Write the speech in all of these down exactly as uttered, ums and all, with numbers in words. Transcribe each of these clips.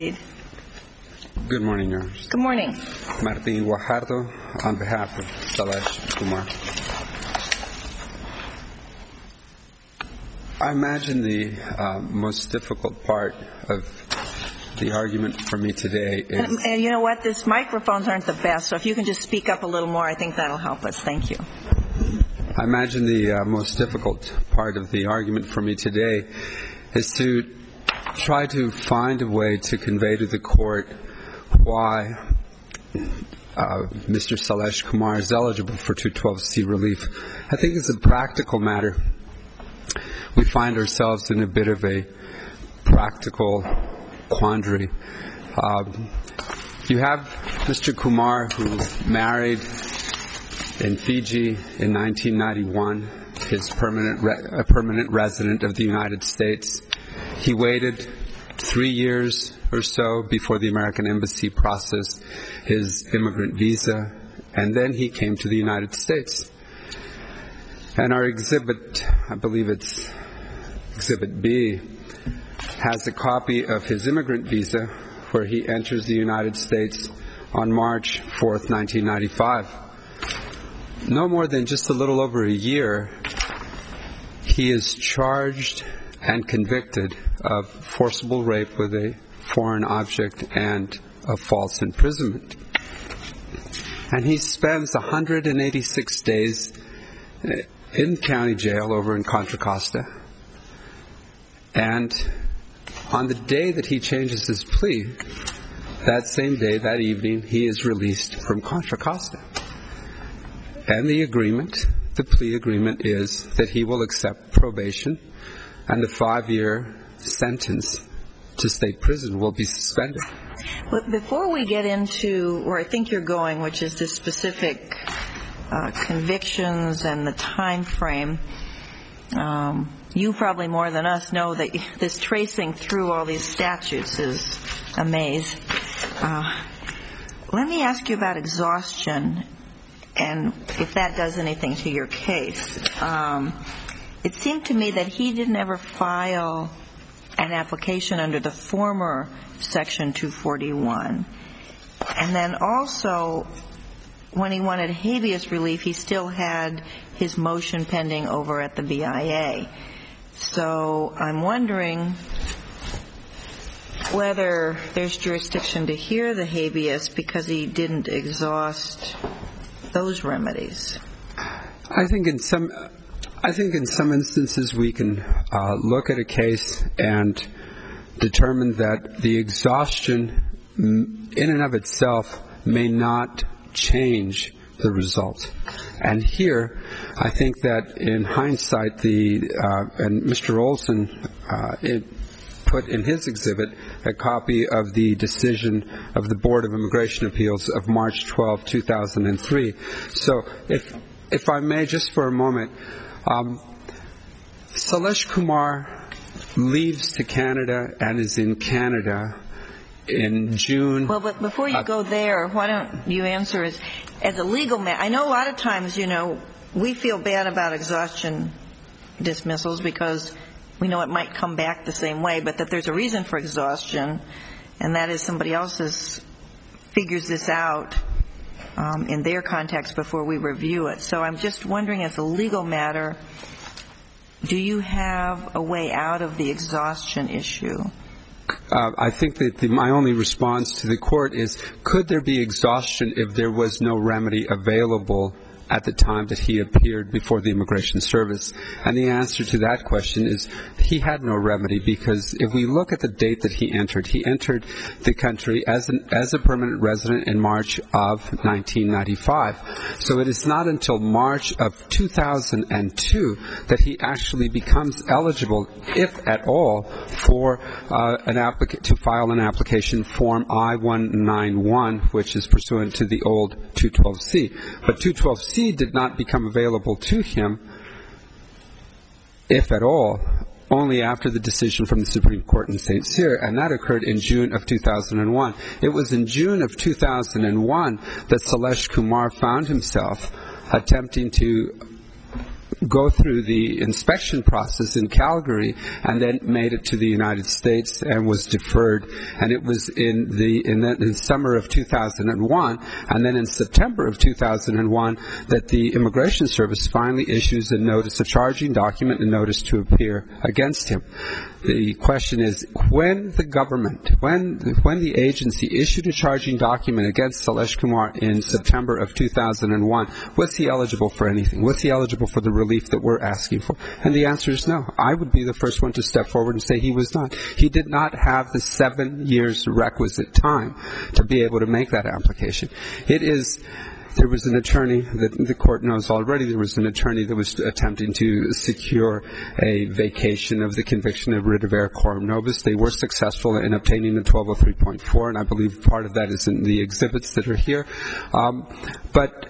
Good morning, Your Honor. Good morning. Martin Guajardo on behalf of Salesh Kumar. I imagine the uh, most difficult part of the argument for me today is... And, and you know what? These microphones aren't the best, so if you can just speak up a little more, I think that'll help us. Thank you. I imagine the uh, most difficult part of the argument for me today is to try to find a way to convey to the court why uh, Mister Salesh Kumar is eligible for two twelve C relief. I think as a practical matter, we find ourselves in a bit of a practical quandary. Um, you have Mister Kumar, who married in Fiji in nineteen ninety-one, his permanent re- a permanent resident of the United States. He waited three years or so before the American Embassy processed his immigrant visa, and then he came to the United States. And our exhibit, I believe it's Exhibit B, has a copy of his immigrant visa where he enters the United States on March fourth, nineteen ninety-five. No more than just a little over a year, he is charged and convicted of forcible rape with a foreign object and of false imprisonment. And he spends one hundred eighty-six days in county jail over in Contra Costa. And on the day that he changes his plea, that same day, that evening, he is released from Contra Costa. And the agreement, the plea agreement, is that he will accept probation and the five-year sentence to state prison will be suspended. But before we get into where I think you're going, which is the specific uh, convictions and the time frame, um, you probably more than us know that this tracing through all these statutes is a maze. Uh, let me ask you about exhaustion and if that does anything to your case. Um, it seemed to me that he didn't ever file an application under the former Section two forty-one. And then also, when he wanted habeas relief, he still had his motion pending over at the B I A. So I'm wondering whether there's jurisdiction to hear the habeas because he didn't exhaust those remedies. I think in some, I think in some instances we can uh, look at a case and determine that the exhaustion in and of itself may not change the result. And here, I think that in hindsight, the uh, and Mister Olson uh, it put in his exhibit a copy of the decision of the Board of Immigration Appeals of March twelfth, two thousand three. So if if I may, just for a moment, um, Salesh Kumar leaves to Canada and is in Canada in June. Well, but before you uh, go there, why don't you answer as, as a legal matter? I know a lot of times, you know, we feel bad about exhaustion dismissals because we know it might come back the same way, but that there's a reason for exhaustion, and that is somebody else has, figures this out um, in their context before we review it. So I'm just wondering, as a legal matter, do you have a way out of the exhaustion issue? Uh, I think that the, my only response to the court is, could there be exhaustion if there was no remedy available at the time that he appeared before the Immigration Service? And the answer to that question is he had no remedy, because if we look at the date that he entered, he entered the country as an, as a permanent resident in March of nineteen ninety-five. So it is not until March of two thousand two that he actually becomes eligible, if at all, for uh, an applica- to file an application form I one ninety-one, which is pursuant to the old two twelve C. But two twelve C did not become available to him, if at all, only after the decision from the Supreme Court in Saint Cyr, and that occurred in June of two thousand one. It was in June of two thousand one that Salesh Kumar found himself attempting to go through the inspection process in Calgary and then made it to the United States and was deferred. And it was in the in the in summer of two thousand one, and then in September of two thousand one, that the Immigration Service finally issues a notice, a charging document, a notice to appear against him. The question is, when the government, when when the agency issued a charging document against Salesh Kumar in September of two thousand one, was he eligible for anything? Was he eligible for the relief that we're asking for? And the answer is no. I would be the first one to step forward and say he was not. He did not have the seven years requisite time to be able to make that application. It is... There was an attorney that the court knows already. There was an attorney that was attempting to secure a vacation of the conviction of writ of error quorum nobis. They were successful in obtaining the twelve oh three point four, and I believe part of that is in the exhibits that are here. Um, but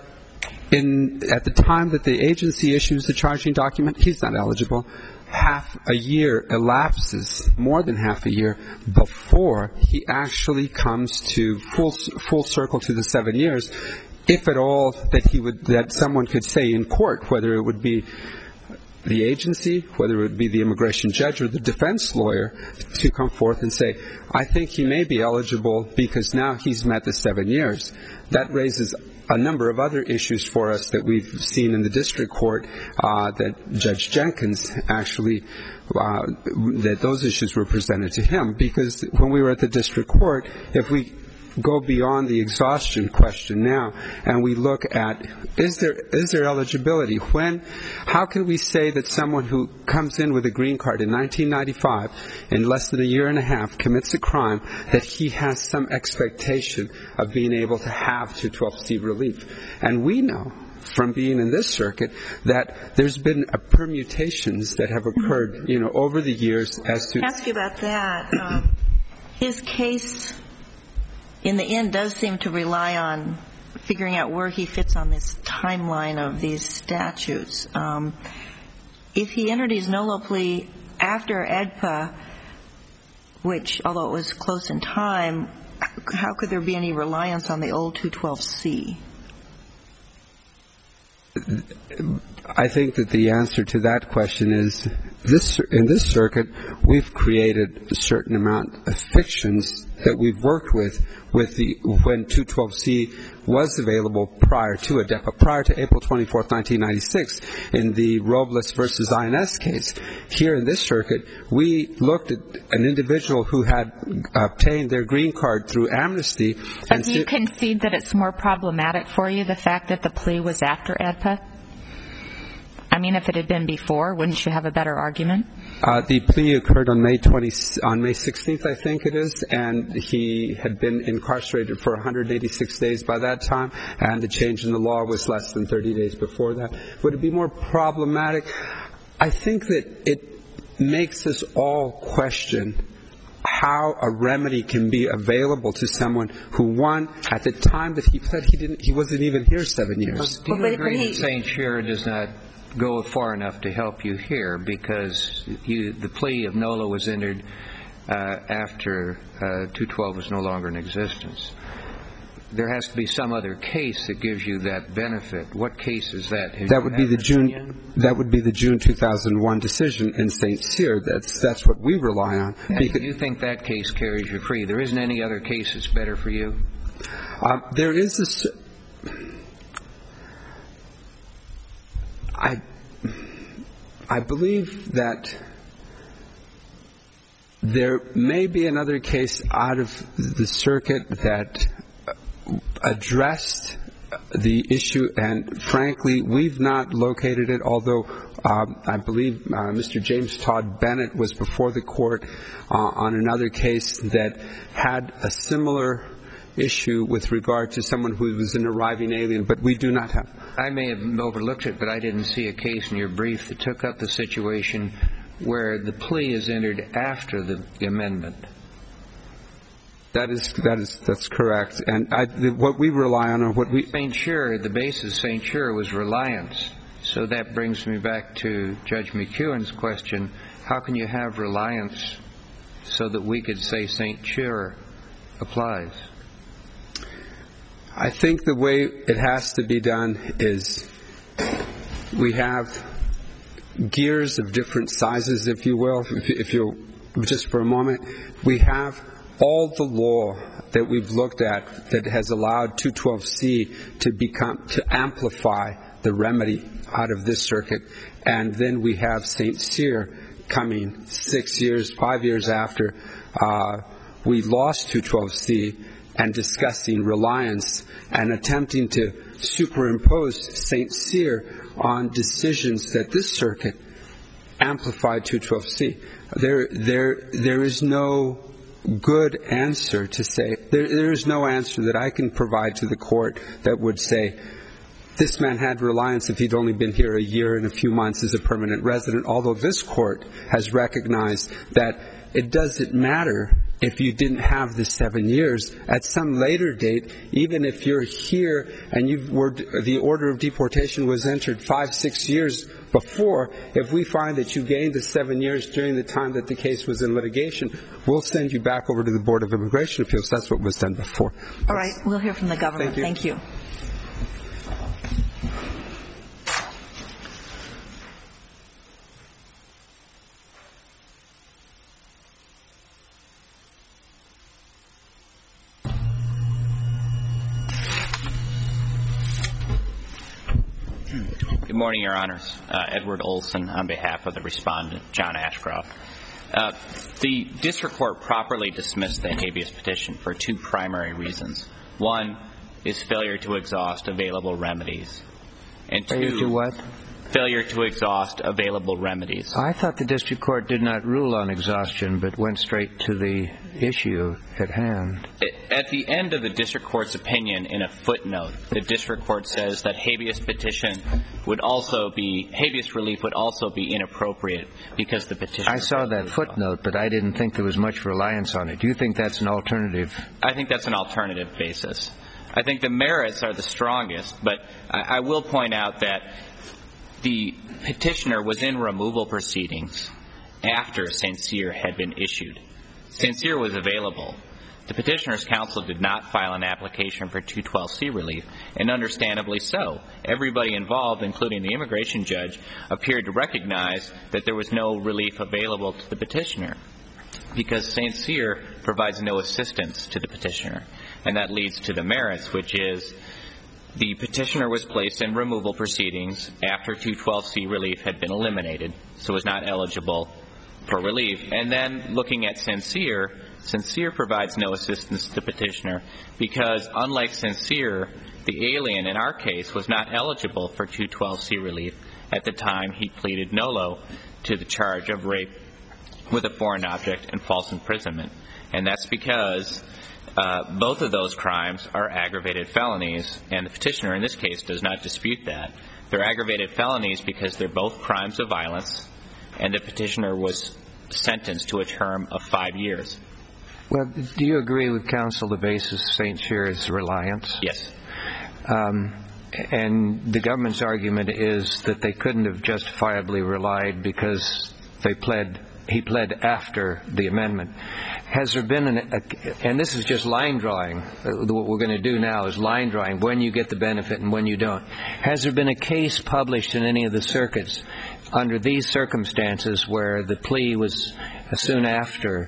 in, at the time that the agency issues the charging document, he's not eligible. Half a year elapses, more than half a year, before he actually comes to full full circle to the seven years. If at all that he would, that someone could say in court, whether it would be the agency, whether it would be the immigration judge or the defense lawyer, to come forth and say, I think he may be eligible because now he's met the seven years. That raises a number of other issues for us that we've seen in the district court, uh, that Judge Jenkins actually, uh, that those issues were presented to him. Because when we were at the district court, if we go beyond the exhaustion question now and we look at, is there is there eligibility? When, how can we say that someone who comes in with a green card in nineteen ninety-five, in less than a year and a half, commits a crime, that he has some expectation of being able to have two twelve C relief? And we know from being in this circuit that there's been a permutations that have occurred, you know, over the years as to... Ask you about that. Um, his case, in the end, does seem to rely on figuring out where he fits on this timeline of these statutes. Um, if he entered his NOLO plea after E D P A, which, although it was close in time, how could there be any reliance on the old two twelve C? I think that the answer to that question is, this, in this circuit, we've created a certain amount of fictions that we've worked with, with the, when two twelve C was available prior to E D P A, prior to April twenty-fourth, nineteen ninety-six, in the Robles versus I N S case. Here in this circuit, we looked at an individual who had obtained their green card through amnesty. But do you concede that it's more problematic for you, the fact that the plea was after E D P A? I mean, if it had been before, wouldn't you have a better argument? Uh, the plea occurred on May twentieth, on May sixteenth, I think it is, and he had been incarcerated for one hundred eighty-six days by that time, and the change in the law was less than thirty days before that. Would it be more problematic? I think that it makes us all question how a remedy can be available to someone who, one, at the time that he pled, he didn't, he wasn't even here seven years. Do you agree that Saint Cyr does not go far enough to help you here, because you, the plea of NOLO was entered uh, after uh, two twelve was no longer in existence? There has to be some other case that gives you that benefit. What case is that? Have that would be the June. That would be the June two thousand one decision in Saint Cyr. That's that's what we rely on. And do you think that case carries you free? There isn't any other case that's better for you? Uh, there is this. I, I believe that there may be another case out of the circuit that addressed the issue, and frankly, we've not located it, although um, I believe uh, Mister James Todd Bennett was before the court uh, on another case that had a similar issue with regard to someone who was an arriving alien, but we do not have. I may have overlooked it, but I didn't see a case in your brief that took up the situation where the plea is entered after the amendment. That is that is that's correct, and I, the, what we rely on, or what we Saint Cyr, the basis of Saint Cyr was reliance. So that brings me back to Judge McEwen's question: how can you have reliance so that we could say Saint Cyr applies? I think the way it has to be done is we have gears of different sizes, if you will, if, if you'll, just for a moment. We have all the law that we've looked at that has allowed two twelve C to become, to amplify the remedy out of this circuit. And then we have Saint Cyr coming six years, five years after uh, we lost two twelve C, and discussing reliance and attempting to superimpose Saint Cyr on decisions that this circuit amplified two twelve C. There, there, there is no good answer to say, there, there is no answer that I can provide to the court that would say, this man had reliance if he'd only been here a year and a few months as a permanent resident, although this court has recognized that it doesn't matter if you didn't have the seven years. At some later date, even if you're here and you were, the order of deportation was entered five, six years before, if we find that you gained the seven years during the time that the case was in litigation, we'll send you back over to the Board of Immigration Appeals. That's what was done before. All right. We'll hear from the government. Thank you. Thank you. Good morning, Your Honors. Uh, Edward Olson on behalf of the respondent, John Ashcroft. Uh, the district court properly dismissed the habeas petition for two primary reasons. One is failure to exhaust available remedies. And two, failure to what? Failure to exhaust available remedies. I thought the district court did not rule on exhaustion, but went straight to the issue at hand. At the end of the district court's opinion, in a footnote, the district court says that habeas petition would also be, habeas relief would also be inappropriate because the petition... I saw that footnote, but I didn't think there was much reliance on it. Do you think that's an alternative? I think that's an alternative basis. I think the merits are the strongest, but I, I will point out that the petitioner was in removal proceedings after Saint Cyr had been issued. Saint Cyr was available. The petitioner's counsel did not file an application for two twelve C relief, and understandably so. Everybody involved, including the immigration judge, appeared to recognize that there was no relief available to the petitioner because Saint Cyr provides no assistance to the petitioner. And that leads to the merits, which is the petitioner was placed in removal proceedings after two twelve C relief had been eliminated, so was not eligible for relief. And then looking at Saint Cyr, Saint Cyr provides no assistance to the petitioner because, unlike Saint Cyr, the alien in our case was not eligible for two twelve C relief at the time he pleaded nolo to the charge of rape with a foreign object and false imprisonment. And that's because Uh, both of those crimes are aggravated felonies, and the petitioner in this case does not dispute that. They're aggravated felonies because they're both crimes of violence, and the petitioner was sentenced to a term of five years. Well, do you agree with counsel the basis of Saint Cyr's reliance? Yes. Um, and the government's argument is that they couldn't have justifiably relied because they pled, he pled after the amendment. Has there been, an, a, and this is just line drawing, uh, what we're going to do now is line drawing, when you get the benefit and when you don't. Has there been a case published in any of the circuits under these circumstances where the plea was soon after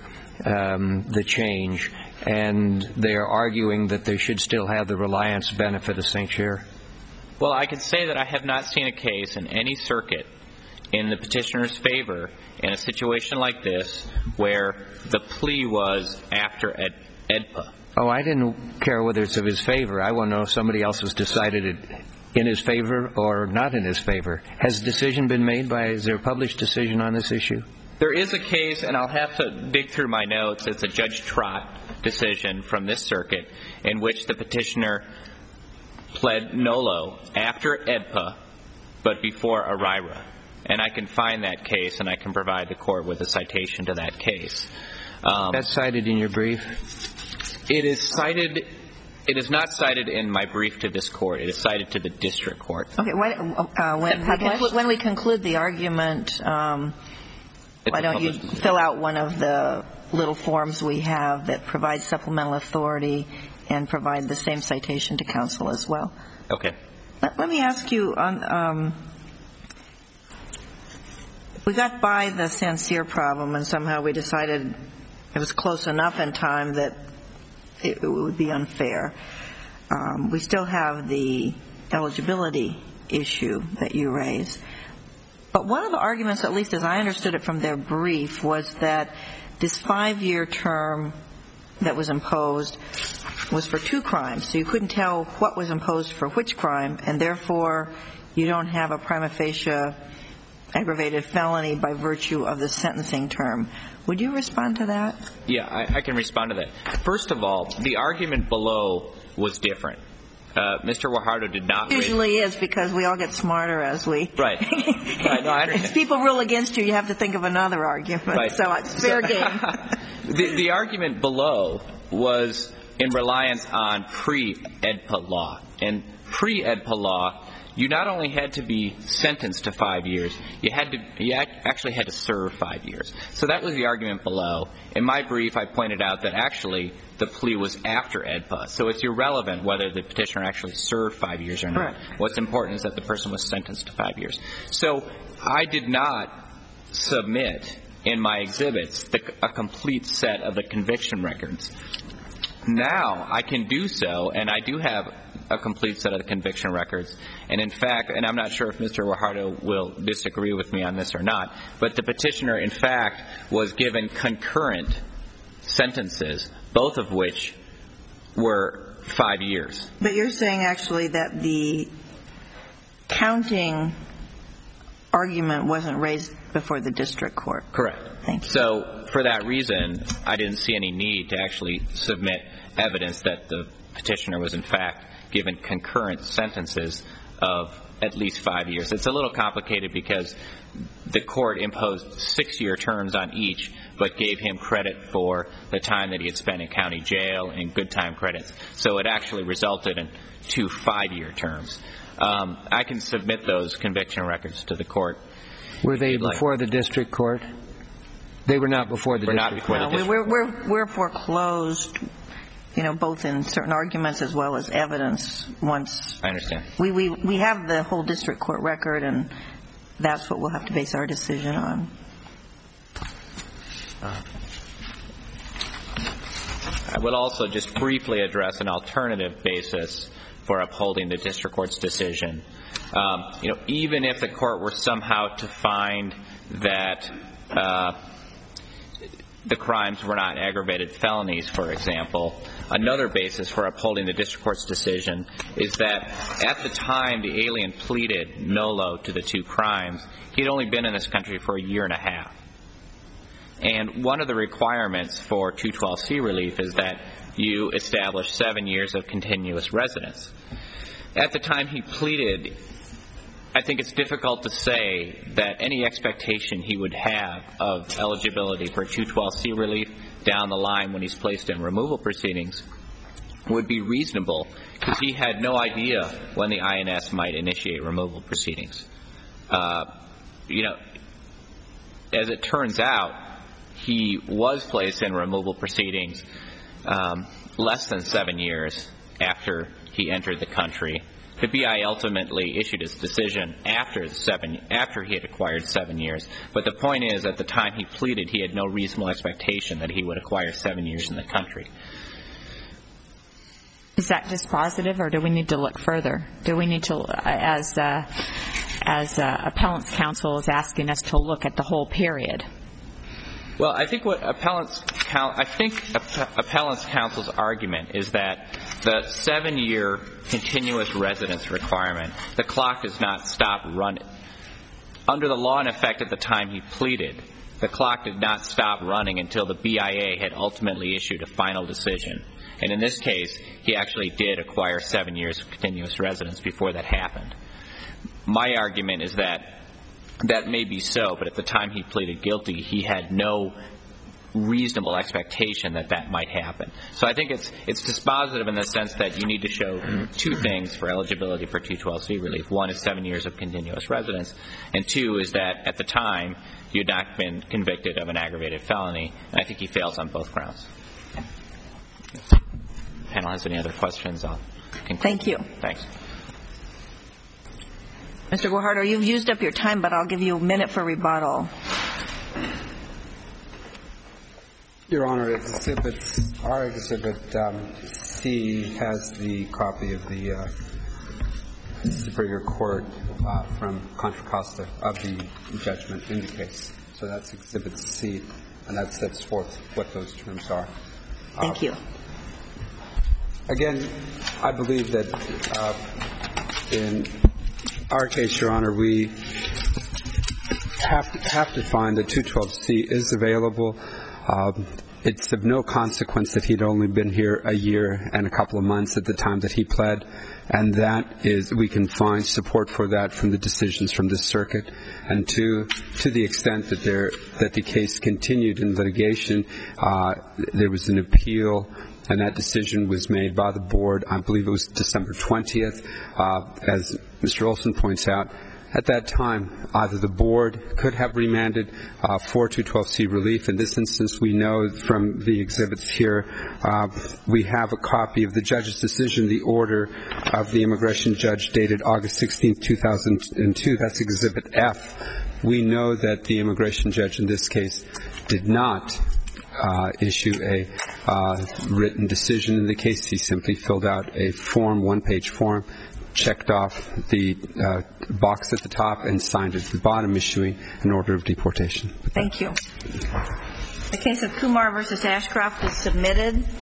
um, the change and they are arguing that they should still have the reliance benefit of Saint Cyr? Well, I can say that I have not seen a case in any circuit in the petitioner's favor in a situation like this where the plea was after Ed, EDPA. Oh, I didn't care whether it's of his favor. I want to know if somebody else has decided it in his favor or not in his favor. Has a decision been made by, is there a published decision on this issue? There is a case, and I'll have to dig through my notes. It's a Judge Trott decision from this circuit in which the petitioner pled nolo after EDPA but before ERIRA. And I can find that case, and I can provide the court with a citation to that case. Um, That's cited in your brief? It is cited. It is not cited in my brief to this court. It is cited to the district court. Okay. Why, uh, when, we conclude, when we conclude the argument, um, why don't you fill out one of the little forms we have that provides supplemental authority and provide the same citation to counsel as well? Okay. Let, let me ask you on. Um, we got by the Sancire problem, and somehow we decided it was close enough in time that it, it would be unfair. Um, we still have the eligibility issue that you raised. But one of the arguments, at least as I understood it from their brief, was that this five-year term that was imposed was for two crimes. So you couldn't tell what was imposed for which crime, and therefore you don't have a prima facie aggravated felony by virtue of the sentencing term. Would you respond to that? Yeah, I, I can respond to that. First of all, the argument below was different. Uh, Mister Guajardo did not It usually raise... is, because we all get smarter as we... Right. right. No, I understand. If people rule against you, you have to think of another argument. Right. So it's fair so, game. the, the argument below was in reliance on pre-E D P A law. And pre-E D P A law, you not only had to be sentenced to five years, you had to you actually had to serve five years. So that was the argument below. In my brief, I pointed out that actually the plea was after E D P A. So it's irrelevant whether the petitioner actually served five years or not. Right. What's important is that the person was sentenced to five years. So I did not submit in my exhibits the, a complete set of the conviction records. Now I can do so, and I do have a complete set of the conviction records. And in fact, and I'm not sure if Mister Guajardo will disagree with me on this or not, but the petitioner, in fact, was given concurrent sentences, both of which were five years. But you're saying actually that the counting argument wasn't raised before the district court. Correct. Thank you. So for that reason, I didn't see any need to actually submit evidence that the petitioner was, in fact, given concurrent sentences of at least five years. It's a little complicated because the court imposed six-year terms on each, but gave him credit for the time that he had spent in county jail and good time credits. So it actually resulted in two five-year terms. Um, I can submit those conviction records to the court. Were they before the district court? They were not before the We're not district before court. the No, we're, we're, we're foreclosed, you know, both in certain arguments as well as evidence once. I understand. We, we, we have the whole district court record, and that's what we'll have to base our decision on. Uh, I would also just briefly address an alternative basis for upholding the district court's decision. Um, you know, even if the court were somehow to find that uh, the crimes were not aggravated felonies, for example, another basis for upholding the district court's decision is that at the time the alien pleaded nolo to the two crimes, he had only been in this country for a year and a half. And one of the requirements for two twelve C relief is that you establish seven years of continuous residence. At the time he pleaded, I think it's difficult to say that any expectation he would have of eligibility for two twelve C relief down the line when he's placed in removal proceedings would be reasonable, because he had no idea when the I N S might initiate removal proceedings. Uh, you know, as it turns out, he was placed in removal proceedings um, less than seven years after he entered the country. The B I ultimately issued his decision after the seven, after he had acquired seven years. But the point is, at the time he pleaded, he had no reasonable expectation that he would acquire seven years in the country. Is that dispositive, or do we need to look further? Do we need to, as uh, as uh, appellant's counsel is asking us to look at the whole period? Well, I think what appellant's I think appellant's counsel's argument is that the seven-year continuous residence requirement, the clock does not stop running. Under the law in effect at the time he pleaded, the clock did not stop running until the B I A had ultimately issued a final decision. And in this case, he actually did acquire seven years of continuous residence before that happened. My argument is that that may be so, but at the time he pleaded guilty, he had no reasonable expectation that that might happen. So I think it's it's dispositive in the sense that you need to show two things for eligibility for two twelve C relief. One is seven years of continuous residence, and two is that at the time you had not been convicted of an aggravated felony. And I think he fails on both grounds. If the panel has any other questions, I'll conclude. Thank you. Thanks. Mister Guajardo, you've used up your time, but I'll give you a minute for rebuttal. Your Honor, exhibits, our exhibit um, C has the copy of the uh, Superior Court uh, from Contra Costa of the judgment in the case. So that's exhibit C, and that sets forth what those terms are. Thank uh, you. Again, I believe that uh, in our case, Your Honor, we have to, have to find that two twelve C is available. Um, it's of no consequence that he'd only been here a year and a couple of months at the time that he pled, and that is, we can find support for that from the decisions from this circuit. And to to the extent that there that the case continued in litigation, uh, there was an appeal, and that decision was made by the board. I believe it was December twentieth, uh, as Mister Olson points out. At that time, either the board could have remanded uh, for two twelve C relief. In this instance, we know from the exhibits here, uh, we have a copy of the judge's decision, the order of the immigration judge dated August sixteenth, two thousand two. That's Exhibit F. We know that the immigration judge in this case did not uh, issue a uh, written decision in the case. He simply filled out a form, one-page form, checked off the uh, box at the top, and signed it at the bottom, issuing an order of deportation. Thank you. The case of Kumar versus Ashcroft is submitted.